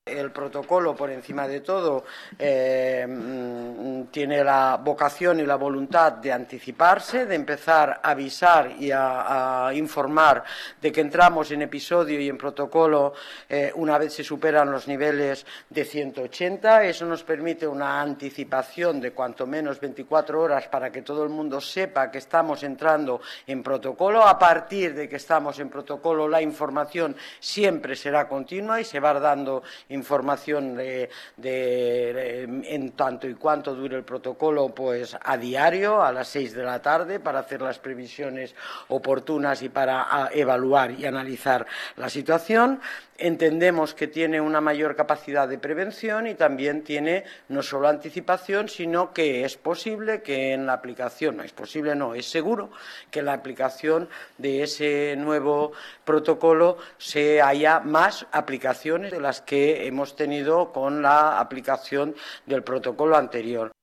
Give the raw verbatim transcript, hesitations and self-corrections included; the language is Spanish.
El protocolo, por encima de todo, eh, tiene la vocación y la voluntad de anticiparse, de empezar a avisar y a, a informar de que entramos en episodio y en protocolo eh, una vez se superan los niveles de ciento ochenta. Eso nos permite una anticipación de cuanto menos veinticuatro horas para que todo el mundo sepa que estamos entrando en protocolo. A partir de que estamos en protocolo, la información siempre será continua y se va dando información de, de, de, en tanto y cuanto dure el protocolo, pues a diario a las seis de la tarde, para hacer las previsiones oportunas y para evaluar y analizar la situación. Entendemos que tiene una mayor capacidad de prevención y también tiene no solo anticipación, sino que es posible que en la aplicación, no es posible, no, es seguro que en la aplicación de ese nuevo protocolo se haya más aplicaciones de las que hemos tenido con la aplicación del protocolo anterior.